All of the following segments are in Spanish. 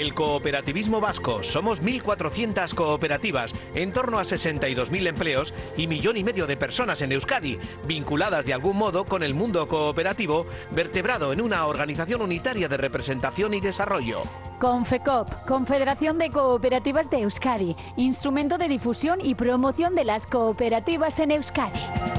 El cooperativismo vasco. Somos 1.400 cooperativas, en torno a 62.000 empleos y 1,5 millones de personas en Euskadi, vinculadas de algún modo con el mundo cooperativo, vertebrado en una organización unitaria de representación y desarrollo. Confecop, Confederación de Cooperativas de Euskadi, instrumento de difusión y promoción de las cooperativas en Euskadi.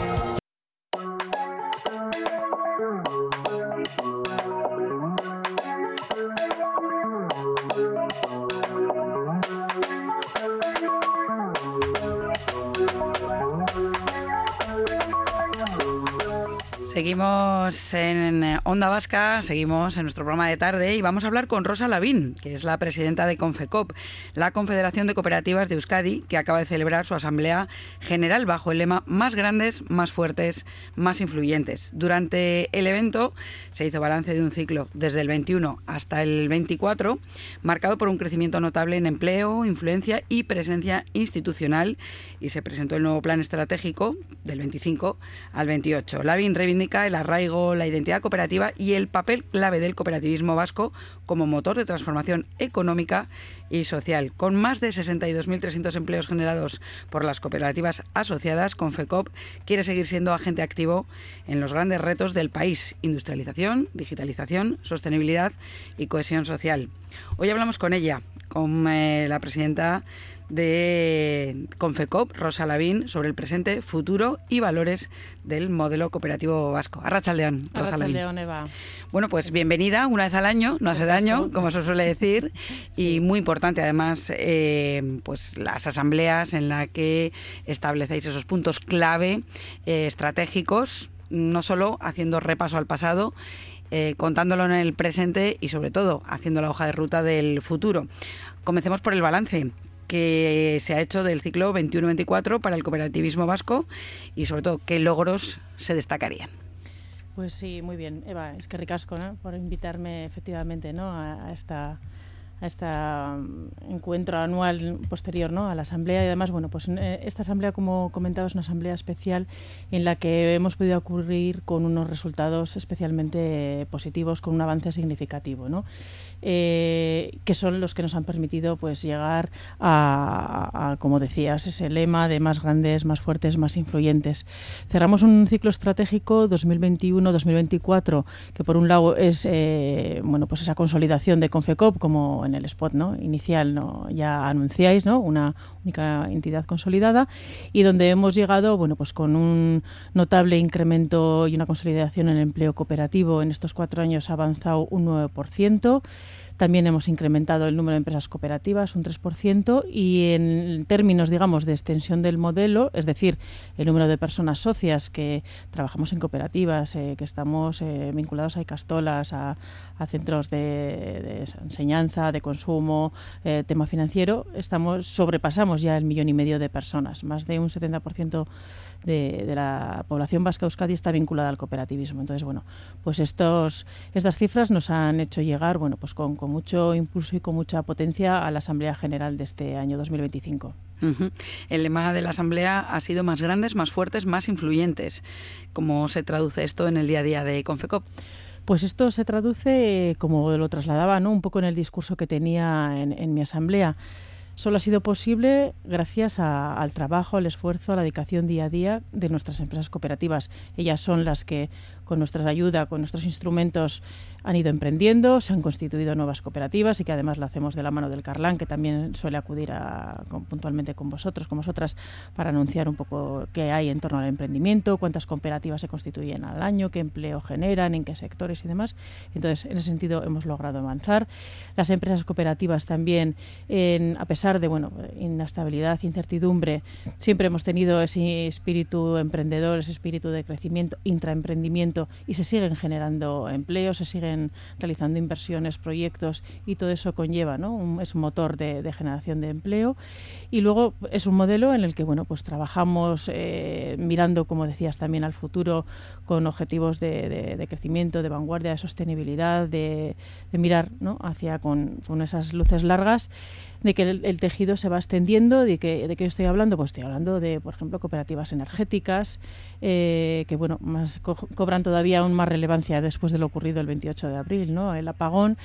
Seguimos en Onda Vasca, seguimos en nuestro programa de tarde y vamos a hablar con Rosa Lavín, que es la presidenta de Confecop, la Confederación de Cooperativas de Euskadi, que acaba de celebrar su Asamblea General bajo el lema Más grandes, más fuertes, más influyentes. Durante el evento se hizo balance de un ciclo desde el 21 hasta el 24, marcado por un crecimiento notable en empleo, influencia y presencia institucional, y se presentó el nuevo plan estratégico del 25 al 28. Lavín reivindica el arraigo, la identidad cooperativa y el papel clave del cooperativismo vasco como motor de transformación económica y social. Con más de 62.300 empleos generados por las cooperativas asociadas, Confecop quiere seguir siendo agente activo en los grandes retos del país: industrialización, digitalización, sostenibilidad y cohesión social. Hoy hablamos con ella, con la presidenta de Confecop, Rosa Lavín, sobre el presente, futuro y valores del modelo cooperativo vasco. Arratsaldeon, Rosa Lavín. Arratsaldeon, Eva. Bueno, pues bienvenida una vez al año, no hace daño, como se suele decir, sí. Y muy importante además pues las asambleas en las que establecéis esos puntos clave estratégicos, no solo haciendo repaso al pasado, contándolo en el presente y sobre todo haciendo la hoja de ruta del futuro. Comencemos por el balance que se ha hecho del ciclo 21-24 para el cooperativismo vasco y sobre todo qué logros se destacarían. Pues sí, muy bien, Eva, es que ricasco, ¿no?, por invitarme efectivamente, ¿no?, a este encuentro anual posterior, ¿no?, a la asamblea. Y además, bueno, pues esta asamblea, como comentaba, es una asamblea especial en la que hemos podido ocurrir con unos resultados especialmente positivos, con un avance significativo, ¿no?, que son los que nos han permitido pues llegar a, como decías, ese lema de más grandes, más fuertes, más influyentes. Cerramos un ciclo estratégico 2021-2024 que por un lado es bueno, pues esa consolidación de Confecop, como en el spot, ¿no?, inicial, ¿no?, ya anunciáis, ¿no?, una única entidad consolidada, y donde hemos llegado, bueno, pues con un notable incremento y una consolidación en el empleo cooperativo. En estos 4 años ha avanzado un 9%. También hemos incrementado el número de empresas cooperativas un 3%, y en términos, digamos, de extensión del modelo, es decir, el número de personas socias que trabajamos en cooperativas, que estamos vinculados a Icastolas, a centros de enseñanza, de consumo, tema financiero, sobrepasamos ya el 1,5 millones de personas. Más de un 70% de la población vasca de Euskadi está vinculada al cooperativismo. Entonces, bueno, pues estas cifras nos han hecho llegar, bueno, pues con mucho impulso y con mucha potencia a la Asamblea General de este año 2025. Uh-huh. El lema de la Asamblea ha sido más grandes, más fuertes, más influyentes. ¿Cómo se traduce esto en el día a día de Confecop? Pues esto se traduce, como lo trasladaba, ¿no?, un poco en el discurso que tenía en mi asamblea. Solo ha sido posible gracias al trabajo, al esfuerzo, a la dedicación día a día de nuestras empresas cooperativas. Ellas son las que, con nuestra ayuda, con nuestros instrumentos, han ido emprendiendo, se han constituido nuevas cooperativas, y que además lo hacemos de la mano del Carlán, que también suele acudir puntualmente con vosotros, con vosotras, para anunciar un poco qué hay en torno al emprendimiento, cuántas cooperativas se constituyen al año, qué empleo generan, en qué sectores y demás. Entonces, en ese sentido hemos logrado avanzar. Las empresas cooperativas también, a pesar de inestabilidad, incertidumbre, siempre hemos tenido ese espíritu emprendedor, ese espíritu de crecimiento, intraemprendimiento, y se siguen generando empleos, se siguen realizando inversiones, proyectos, y todo eso conlleva, ¿no?, es un motor de generación de empleo. Y luego es un modelo en el que, bueno, pues trabajamos mirando, como decías, también al futuro, con objetivos de crecimiento, de vanguardia, de sostenibilidad, de mirar, ¿no?, hacia con esas luces largas, de que el tejido se va extendiendo. ¿De qué estoy hablando? Pues estoy hablando de, por ejemplo, cooperativas energéticas, que bueno, cobran todavía aún más relevancia después de lo ocurrido el 28 de abril, ¿no? El apagón,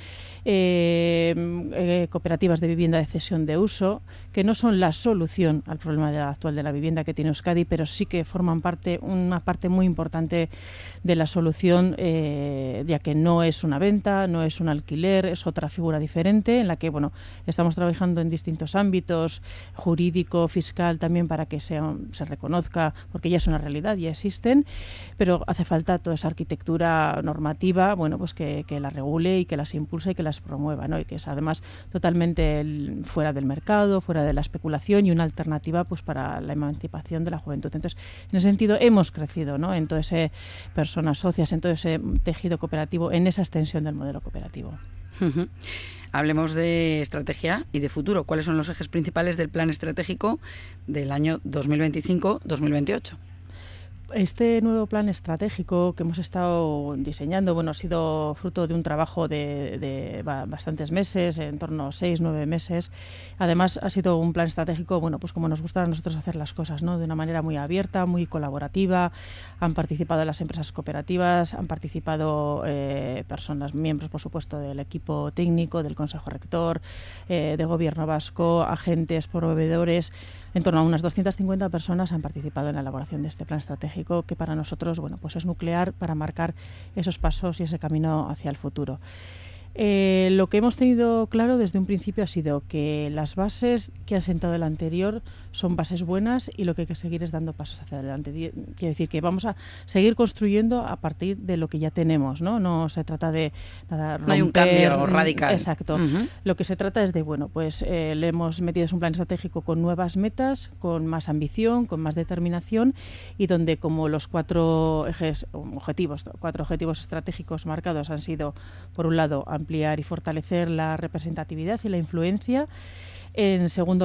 cooperativas de vivienda de cesión de uso, que no son la solución al problema actual de la vivienda que tiene Euskadi, pero sí que forman una parte muy importante de la solución, ya que no es una venta, no es un alquiler, es otra figura diferente en la que, bueno, estamos trabajando en distintos ámbitos, jurídico, fiscal también, para que se reconozca, porque ya es una realidad, ya existen, pero hace falta toda esa arquitectura normativa, bueno, pues que la regule y que las impulse y que las promueva, ¿no? Y que es además totalmente fuera del mercado, fuera de la especulación y una alternativa pues para la emancipación de la juventud. Entonces, en ese sentido hemos crecido, ¿no? En todo ese personas socias, en todo ese tejido cooperativo, en esa extensión del modelo cooperativo. Hablemos de estrategia y de futuro. ¿Cuáles son los ejes principales del plan estratégico del año 2025-2028? Este nuevo plan estratégico que hemos estado diseñando, bueno, ha sido fruto de un trabajo de bastantes meses, en torno a 6-9 meses. Además, ha sido un plan estratégico, bueno, pues como nos gusta a nosotros hacer las cosas, ¿no? De una manera muy abierta, muy colaborativa. Han participado las empresas cooperativas, han participado personas, miembros, por supuesto, del equipo técnico, del Consejo Rector, de Gobierno Vasco, agentes, proveedores. En torno a unas 250 personas han participado en la elaboración de este plan estratégico, que para nosotros, bueno, pues es nuclear para marcar esos pasos y ese camino hacia el futuro. Lo que hemos tenido claro desde un principio ha sido que las bases que ha sentado el anterior son bases buenas y lo que hay que seguir es dando pasos hacia adelante. Quiere decir que vamos a seguir construyendo a partir de lo que ya tenemos, ¿no? No se trata de nada romper, no hay un cambio radical. Exacto. Lo que se trata es de, bueno, pues le hemos metido un plan estratégico con nuevas metas, con más ambición, con más determinación, y donde como los cuatro objetivos estratégicos marcados han sido, por un lado, ampliar y fortalecer la representatividad y la influencia. En segundo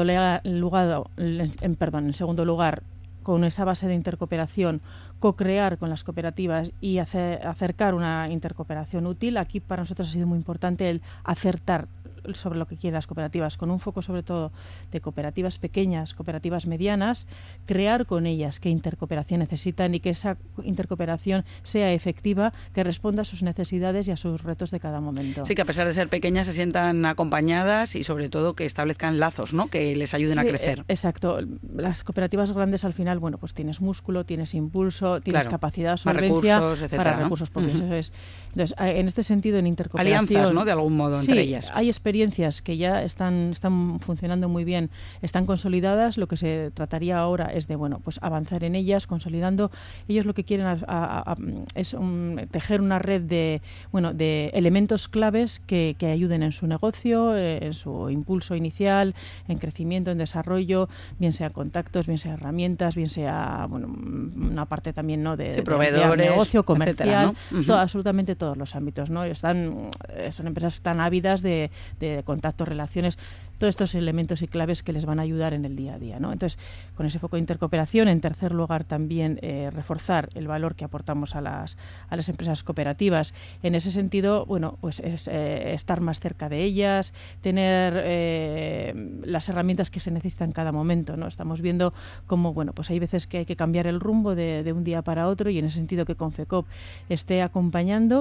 lugar, con esa base de intercooperación, co-crear con las cooperativas y acercar una intercooperación útil. Aquí para nosotros ha sido muy importante el acertar sobre lo que quieren las cooperativas, con un foco sobre todo de cooperativas pequeñas, cooperativas medianas, crear con ellas qué intercooperación necesitan y que esa intercooperación sea efectiva, que responda a sus necesidades y a sus retos de cada momento. Sí, que a pesar de ser pequeñas se sientan acompañadas y sobre todo que establezcan lazos, ¿no? Que les ayuden a crecer. Exacto. Las cooperativas grandes al final, bueno, pues tienes músculo, tienes impulso, tienes capacidad, solvencia, recursos, etcétera, para recursos propios. Eso es. Entonces, en este sentido, en intercooperación... Alianzas, ¿no? De algún modo, entre ellas. Hay experiencias que ya están funcionando muy bien, están consolidadas. Lo que se trataría ahora es de, bueno, pues avanzar en ellas, consolidando. Ellos lo que quieren es tejer una red de elementos claves que ayuden en su negocio, en su impulso inicial, en crecimiento, en desarrollo, bien sea contactos, bien sea herramientas, bien sea una parte también, ¿no? de proveedores, de negocio comercial, etcétera, ¿no? Absolutamente todos los ámbitos, ¿no? Son empresas tan ávidas de contactos, relaciones, todos estos elementos y claves que les van a ayudar en el día a día, ¿no? Entonces, con ese foco de intercooperación, en tercer lugar también reforzar el valor que aportamos a las empresas cooperativas. En ese sentido, bueno, pues es estar más cerca de ellas, tener las herramientas que se necesitan en cada momento, ¿no? Estamos viendo cómo, bueno, pues hay veces que hay que cambiar el rumbo de un día para otro, y en ese sentido que Confecop esté acompañando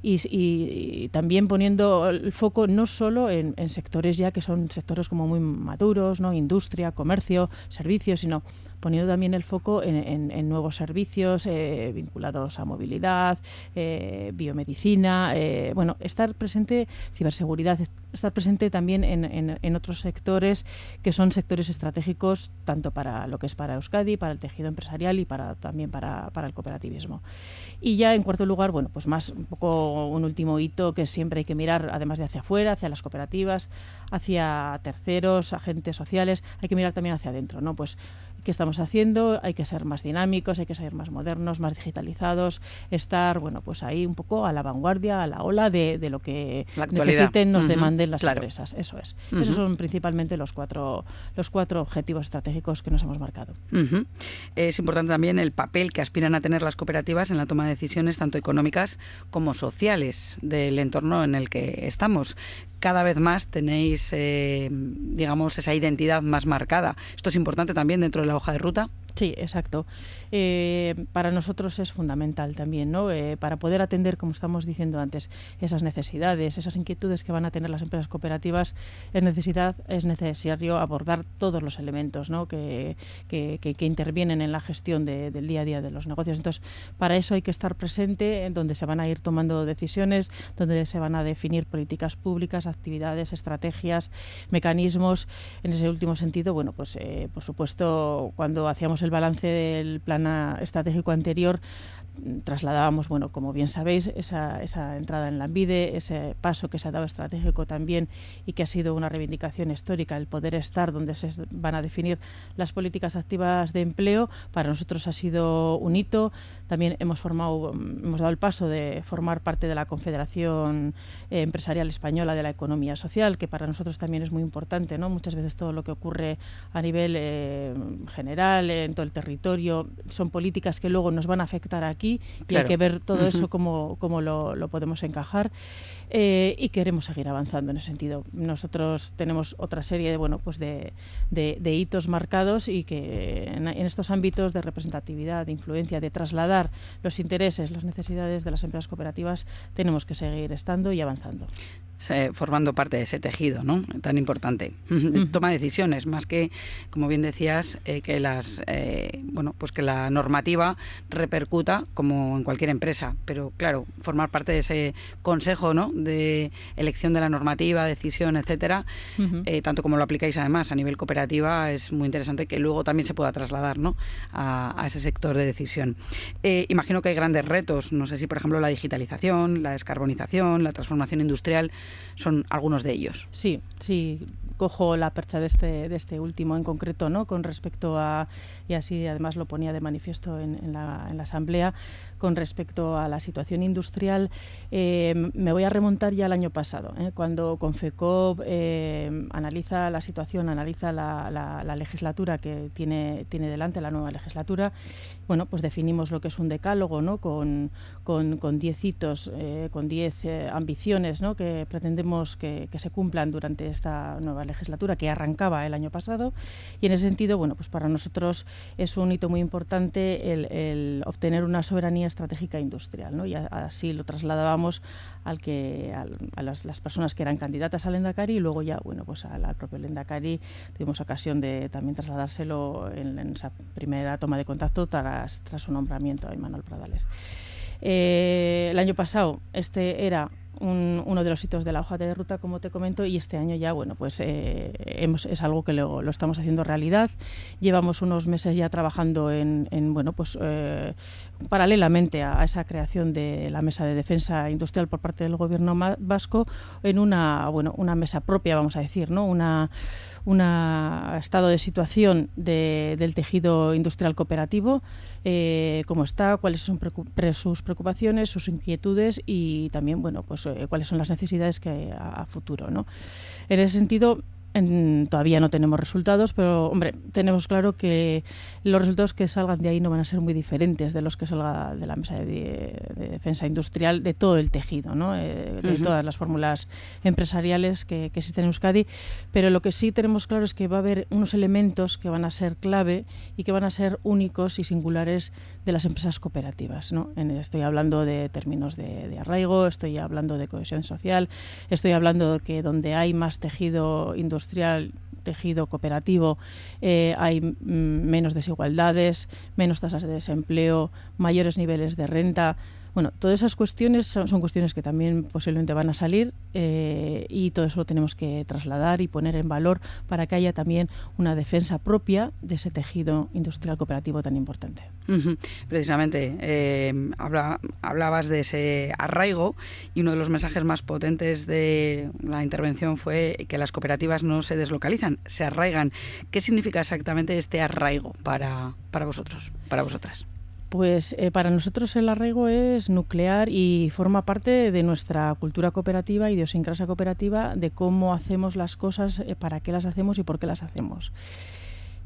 y también poniendo el foco no solo en sectores ya que son sectores como muy maduros, ¿no? Industria, comercio, servicios, sino poniendo también el foco en nuevos servicios vinculados a movilidad, biomedicina, estar presente, ciberseguridad, estar presente también en otros sectores que son sectores estratégicos, tanto para lo que es para Euskadi, para el tejido empresarial y también para el cooperativismo. Y ya en cuarto lugar, bueno, pues más un poco un último hito que siempre hay que mirar, además de hacia afuera, hacia las cooperativas, hacia terceros, agentes sociales, hay que mirar también hacia adentro, ¿no? Pues ¿qué estamos haciendo? Hay que ser más dinámicos, hay que ser más modernos, más digitalizados, estar, bueno, pues ahí un poco a la vanguardia, a la ola de lo que necesiten, nos demanden las empresas. Eso es. Esos son principalmente los cuatro objetivos estratégicos que nos hemos marcado. Es importante también el papel que aspiran a tener las cooperativas en la toma de decisiones tanto económicas como sociales del entorno en el que estamos. cada vez más tenéis, digamos, esa identidad más marcada. Esto es importante también dentro de la hoja de ruta. Sí, exacto. Para nosotros es fundamental también, ¿no? Para poder atender, como estamos diciendo antes, esas necesidades, esas inquietudes que van a tener las empresas cooperativas, es necesario abordar todos los elementos, ¿no? que intervienen en la gestión del día a día de los negocios. Entonces, para eso hay que estar presente, en donde se van a ir tomando decisiones, donde se van a definir políticas públicas, actividades, estrategias, mecanismos. En ese último sentido, bueno, pues por supuesto, cuando hacíamos el balance del plan estratégico anterior, trasladábamos, bueno, como bien sabéis, esa entrada en Lanbide, ese paso que se ha dado estratégico también y que ha sido una reivindicación histórica, el poder estar donde se van a definir las políticas activas de empleo. Para nosotros ha sido un hito. También hemos dado el paso de formar parte de la Confederación Empresarial Española de la Economía Social, que para nosotros también es muy importante, ¿no? Muchas veces todo lo que ocurre a nivel general, en todo el territorio, son políticas que luego nos van a afectar aquí. Y claro, hay que ver todo eso cómo lo podemos encajar, y queremos seguir avanzando en ese sentido. Nosotros tenemos otra serie de hitos marcados y que en estos ámbitos de representatividad, de influencia, de trasladar los intereses, las necesidades de las empresas cooperativas, tenemos que seguir estando y avanzando. Formando parte de ese tejido, ¿no? Tan importante. Toma decisiones, más que, como bien decías, que que la normativa repercuta como en cualquier empresa. Pero claro, formar parte de ese consejo, ¿no? De elección de la normativa, decisión, etcétera, tanto como lo aplicáis además a nivel cooperativa, es muy interesante que luego también se pueda trasladar, ¿no? a ese sector de decisión. Imagino que hay grandes retos. No sé si, por ejemplo, la digitalización, la descarbonización, la transformación industrial son algunos de ellos. Sí, cojo la percha de este último en concreto, ¿no? Con respecto a, y así además lo ponía de manifiesto en la asamblea, con respecto a la situación industrial. Me voy a remontar ya al año pasado, cuando Confecoop analiza la situación, analiza la legislatura que tiene delante, la nueva legislatura. Bueno, pues definimos lo que es un decálogo, ¿no? Con 10 hitos, con 10 ambiciones, ¿no? Que pretendemos que se cumplan durante esta nueva legislatura que arrancaba el año pasado. Y en ese sentido, bueno, pues para nosotros es un hito muy importante el obtener una soberanía estratégica industrial, ¿no? Y así lo trasladábamos a las personas que eran candidatas al Lehendakari, y luego ya, bueno, pues al propio Lehendakari tuvimos ocasión de también trasladárselo en esa primera toma de contacto tras su nombramiento a Imanol Pradales. El año pasado este era uno de los hitos de la hoja de ruta, como te comento, y este año ya, bueno, pues es algo que lo estamos haciendo realidad. Llevamos unos meses ya trabajando paralelamente a esa creación de la Mesa de Defensa Industrial por parte del Gobierno vasco, en una mesa propia, vamos a decir, ¿no? Un estado de situación del tejido industrial cooperativo, cómo está, cuáles son sus preocupaciones, sus inquietudes y también, bueno, pues cuáles son las necesidades que a futuro, ¿no? En ese sentido, todavía no tenemos resultados, pero hombre, tenemos claro que los resultados que salgan de ahí no van a ser muy diferentes de los que salga de la Mesa de Defensa Industrial de todo el tejido, ¿no? De todas las fórmulas empresariales que existen en Euskadi, pero lo que sí tenemos claro es que va a haber unos elementos que van a ser clave y que van a ser únicos y singulares de las empresas cooperativas, ¿no? Estoy hablando de términos de arraigo, estoy hablando de cohesión social, estoy hablando de que donde hay más tejido industrial, tejido cooperativo, hay menos desigualdades, menos tasas de desempleo, mayores niveles de renta. Bueno, todas esas cuestiones son cuestiones que también posiblemente van a salir, y todo eso lo tenemos que trasladar y poner en valor para que haya también una defensa propia de ese tejido industrial cooperativo tan importante. Precisamente, hablabas de ese arraigo, y uno de los mensajes más potentes de la intervención fue que las cooperativas no se deslocalizan, se arraigan. ¿Qué significa exactamente este arraigo para vosotros, para vosotras? Pues para nosotros el arraigo es nuclear y forma parte de nuestra cultura cooperativa, idiosincrasia cooperativa, de cómo hacemos las cosas, para qué las hacemos y por qué las hacemos.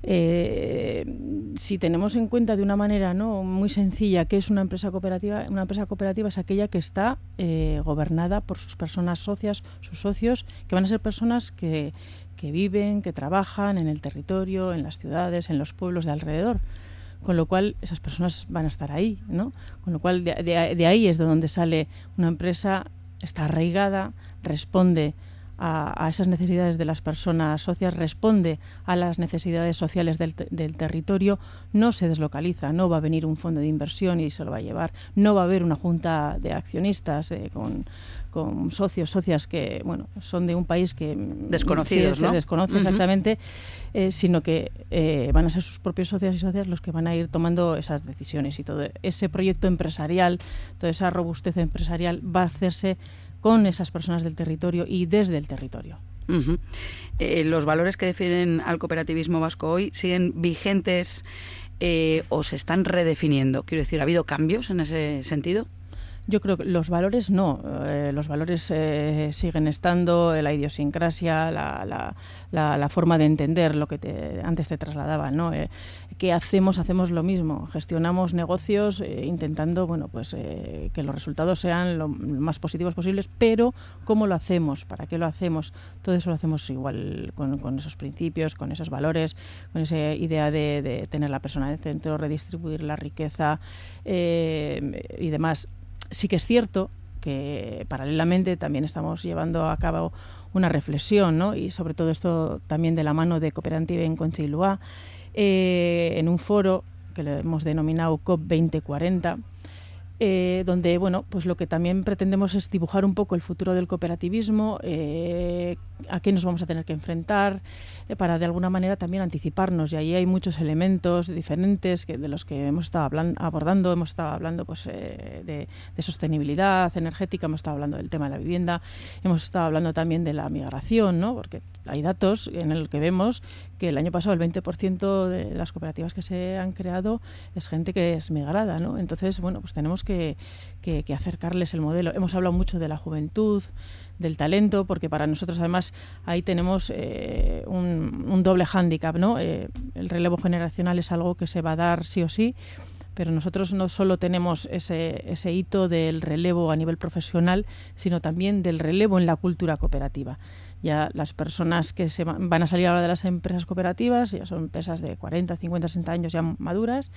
Si tenemos en cuenta de una manera, ¿no?, muy sencilla qué es una empresa cooperativa es aquella que está gobernada por sus personas socias, sus socios, que van a ser personas que viven, que trabajan en el territorio, en las ciudades, en los pueblos de alrededor. Con lo cual, esas personas van a estar ahí, ¿no? Con lo cual, de ahí es de donde sale una empresa, está arraigada, responde a esas necesidades de las personas socias, responde a las necesidades sociales del territorio, no se deslocaliza, no va a venir un fondo de inversión y se lo va a llevar, no va a haber una junta de accionistas con socias que, bueno, son de un país que desconocidos, se desconoce exactamente, sino que van a ser sus propios socios y socias los que van a ir tomando esas decisiones, y todo ese proyecto empresarial, toda esa robustez empresarial va a hacerse con esas personas del territorio y desde el territorio. Uh-huh. ¿Los valores que definen al cooperativismo vasco hoy siguen vigentes o se están redefiniendo? Quiero decir, ¿ha habido cambios en ese sentido? Yo creo que los valores no. Los valores siguen estando, la idiosincrasia, la forma de entender lo que antes te trasladaba, ¿no? ¿Qué hacemos? Hacemos lo mismo. Gestionamos negocios intentando, bueno, pues que los resultados sean lo más positivos posibles, pero ¿cómo lo hacemos? ¿Para qué lo hacemos? Todo eso lo hacemos igual con esos principios, con esos valores, con esa idea de tener la persona en el centro, redistribuir la riqueza y demás. Sí que es cierto que paralelamente también estamos llevando a cabo una reflexión, ¿no? Y sobre todo esto también de la mano de Cooperative en Concha y Luá, en un foro que le hemos denominado COP 2040, donde, bueno, pues lo que también pretendemos es dibujar un poco el futuro del cooperativismo, a qué nos vamos a tener que enfrentar, para de alguna manera también anticiparnos, y ahí hay muchos elementos diferentes de los que hemos estado abordando. Hemos estado hablando pues de sostenibilidad energética, hemos estado hablando del tema de la vivienda, hemos estado hablando también de la migración, ¿no? Porque hay datos en el que vemos que el año pasado el 20% de las cooperativas que se han creado es gente que es migrada, ¿no? Entonces, bueno, pues tenemos que acercarles el modelo. Hemos hablado mucho de la juventud, del talento, porque para nosotros además ahí tenemos un doble hándicap, ¿no? El relevo generacional es algo que se va a dar sí o sí, pero nosotros no solo tenemos ese hito del relevo a nivel profesional, sino también del relevo en la cultura cooperativa. Ya las personas que van a salir ahora de las empresas cooperativas ya son empresas de 40, 50, 60 años ya maduras,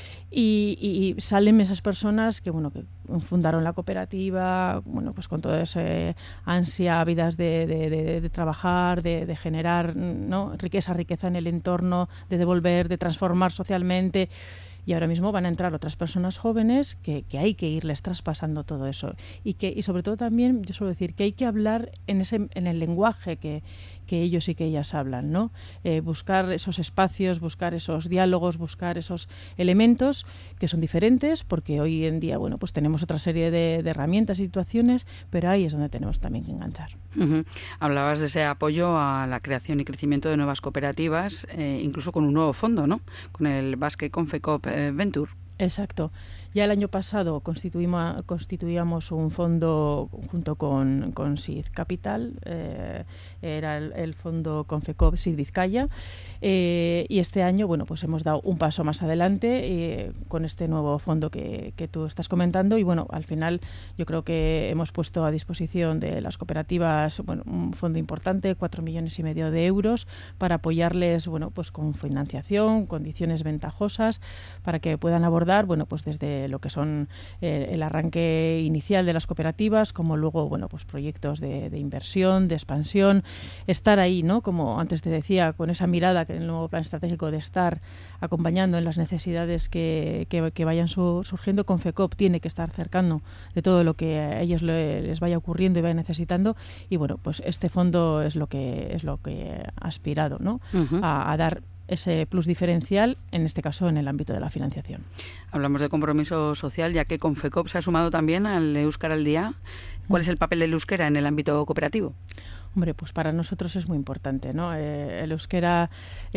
y salen esas personas que, bueno, que fundaron la cooperativa, bueno, pues con toda esa ansia, ávidas de trabajar, de generar, ¿no?, riqueza en el entorno, de devolver, de transformar socialmente. Y ahora mismo van a entrar otras personas jóvenes que hay que irles traspasando todo eso. Y sobre todo también, yo suelo decir, que hay que hablar en el lenguaje que ellos y que ellas hablan, ¿no? Buscar esos espacios, buscar esos diálogos, buscar esos elementos que son diferentes, porque hoy en día, bueno, pues tenemos otra serie de herramientas y situaciones, pero ahí es donde tenemos también que enganchar. Uh-huh. Hablabas de ese apoyo a la creación y crecimiento de nuevas cooperativas, incluso con un nuevo fondo, ¿no? Con el Basque Confecop Venture. Exacto. Ya el año pasado constituíamos un fondo junto con SID Capital, era el fondo Confecop SID Vizcaya, y este año, bueno, pues hemos dado un paso más adelante con este nuevo fondo que tú estás comentando, y bueno, al final yo creo que hemos puesto a disposición de las cooperativas, bueno, un fondo importante, 4,5 millones de euros, para apoyarles, bueno, pues con financiación, condiciones ventajosas, para que puedan abordar, bueno, pues desde lo que son el arranque inicial de las cooperativas, como luego, bueno, pues proyectos de inversión, de expansión, estar ahí, ¿no? Como antes te decía, con esa mirada que en el nuevo plan estratégico de estar acompañando en las necesidades que vayan surgiendo. Confecop tiene que estar cercano de todo lo que a ellos les vaya ocurriendo y vayan necesitando, y bueno, pues este fondo es lo que ha aspirado, ¿no? Uh-huh. a dar ese plus diferencial, en este caso en el ámbito de la financiación. Hablamos de compromiso social, ya que Confecop se ha sumado también al Euskara al Día. ¿Cuál es el papel del euskera en el ámbito cooperativo? Hombre, pues para nosotros es muy importante, ¿no? El euskera lo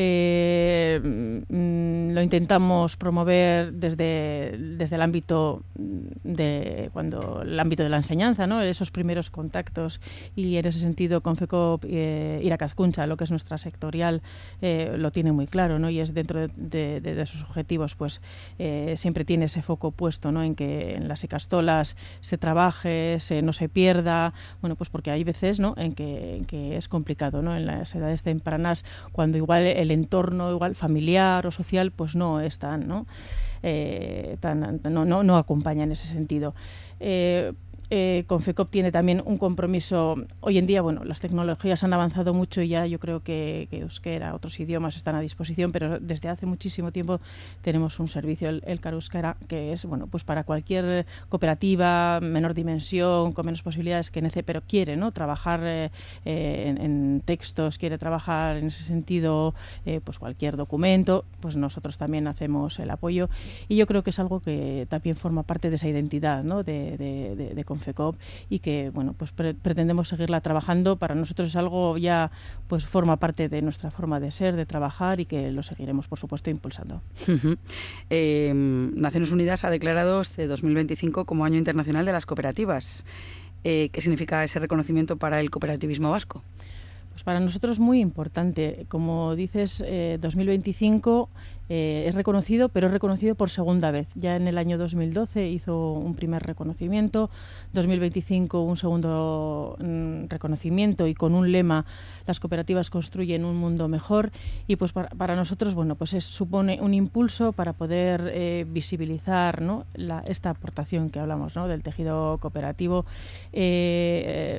intentamos promover desde el ámbito de la enseñanza, ¿no? Esos primeros contactos, y en ese sentido Confecop Irakaskuntza, lo que es nuestra sectorial, lo tiene muy claro, ¿no? Y es dentro de sus objetivos, pues siempre tiene ese foco puesto, ¿no? En que en las ikastolas se trabaje, no se pierda, bueno, pues porque hay veces, ¿no? En que es complicado, ¿no? En las edades tempranas, cuando igual el entorno igual familiar o social pues no es tan, ¿no? No acompaña en ese sentido. Confecop tiene también un compromiso. Hoy en día, bueno, las tecnologías han avanzado mucho y ya yo creo que euskera, otros idiomas están a disposición, pero desde hace muchísimo tiempo tenemos un servicio, el Elkar Euskara, que es, bueno, pues para cualquier cooperativa, menor dimensión, con menos posibilidades pero quiere, ¿no? Trabajar en textos, quiere trabajar en ese sentido, pues cualquier documento, pues nosotros también hacemos el apoyo, y yo creo que es algo que también forma parte de esa identidad, ¿no? de Confecop, y que, bueno, pues pretendemos seguirla trabajando. Para nosotros es algo ya, pues forma parte de nuestra forma de ser, de trabajar, y que lo seguiremos, por supuesto, impulsando. Naciones Unidas ha declarado este 2025 como Año Internacional de las Cooperativas. ¿Qué significa ese reconocimiento para el cooperativismo vasco? Pues para nosotros muy importante. Como dices, 2025 es reconocido, pero es reconocido por segunda vez. Ya en el año 2012 hizo un primer reconocimiento, 2025 un segundo reconocimiento, y con un lema: las cooperativas construyen un mundo mejor. Y pues para nosotros, bueno, pues supone un impulso para poder visibilizar, ¿no? Esta aportación que hablamos, ¿no? Del tejido cooperativo. Es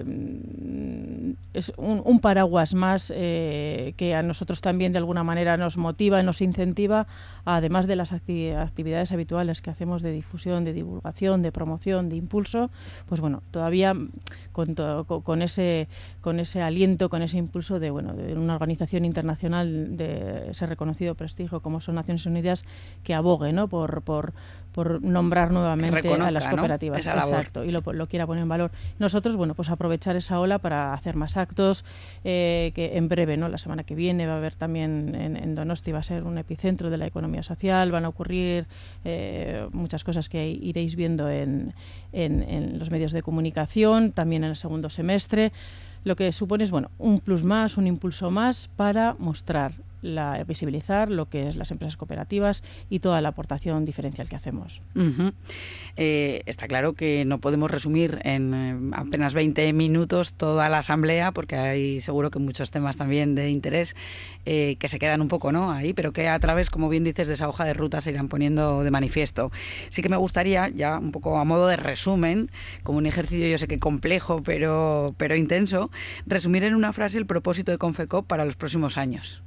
un paraguas más que a nosotros también de alguna manera nos motiva, nos incentiva, además de las actividades habituales que hacemos de difusión, de divulgación, de promoción, de impulso. Pues bueno, todavía con ese aliento, con ese impulso de una organización internacional de ese reconocido prestigio como son Naciones Unidas, que abogue, ¿no? por nombrar nuevamente a las cooperativas, ¿no? Exacto, y lo quiera poner en valor. Nosotros, bueno, pues aprovechar esa ola para hacer más actos, que en breve, ¿no? La semana que viene va a haber también en Donosti, va a ser un epicentro de la economía social, van a ocurrir muchas cosas que iréis viendo en los medios de comunicación, también en el segundo semestre. Lo que supone es, bueno, un plus más, un impulso más para mostrar, visibilizar lo que es las empresas cooperativas y toda la aportación diferencial que hacemos. Está claro que no podemos resumir en apenas 20 minutos toda la asamblea, porque hay seguro que muchos temas también de interés que se quedan un poco, ¿no? Ahí, pero que a través, como bien dices, de esa hoja de ruta se irán poniendo de manifiesto. Sí que me gustaría, ya un poco a modo de resumen, como un ejercicio yo sé que complejo, pero intenso, resumir en una frase el propósito de Confecop para los próximos años.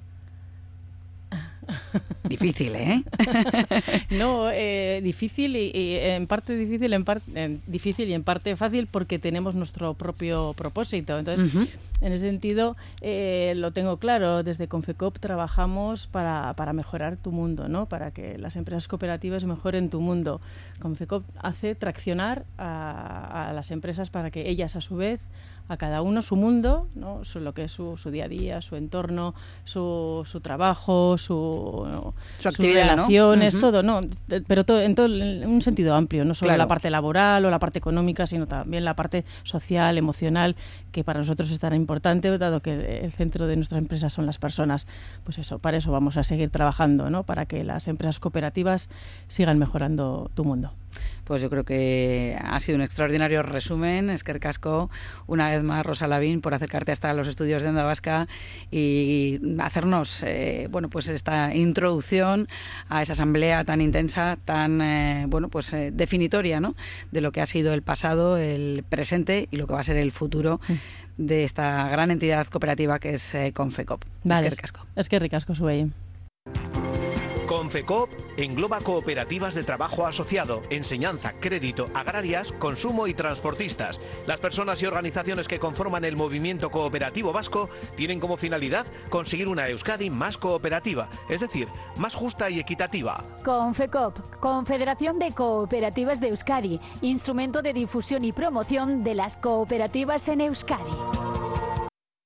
Difícil, ¿eh? No, difícil y en parte difícil, difícil y en parte fácil, porque tenemos nuestro propio propósito. Entonces, en ese sentido, lo tengo claro. Desde Confecop trabajamos para mejorar tu mundo, ¿no? Para que las empresas cooperativas mejoren tu mundo. Confecop hace traccionar a las empresas para que ellas, a su vez, a cada uno su mundo, ¿no? Lo que es su día a día, su entorno, su trabajo, sus relaciones, ¿no? Todo, ¿no? Pero todo en un sentido amplio, no solo la parte laboral o la parte económica, sino también la parte social, emocional, que para nosotros es tan importante, dado que el centro de nuestra empresa son las personas. Pues eso, para eso vamos a seguir trabajando, ¿no? Para que las empresas cooperativas sigan mejorando tu mundo. Pues yo creo que ha sido un extraordinario resumen. Eskerrik asko, una vez más, Rosa Lavín, por acercarte hasta los estudios de Onda Vasca y hacernos pues esta introducción a esa asamblea tan intensa, tan definitoria, ¿no? De lo que ha sido el pasado, el presente y lo que va a ser el futuro de esta gran entidad cooperativa que es Confecop. Vale, Eskerrik asko. Eskerrik asko zuei. Confecop engloba cooperativas de trabajo asociado, enseñanza, crédito, agrarias, consumo y transportistas. Las personas y organizaciones que conforman el movimiento cooperativo vasco tienen como finalidad conseguir una Euskadi más cooperativa, es decir, más justa y equitativa. Confecop, Confederación de Cooperativas de Euskadi, instrumento de difusión y promoción de las cooperativas en Euskadi.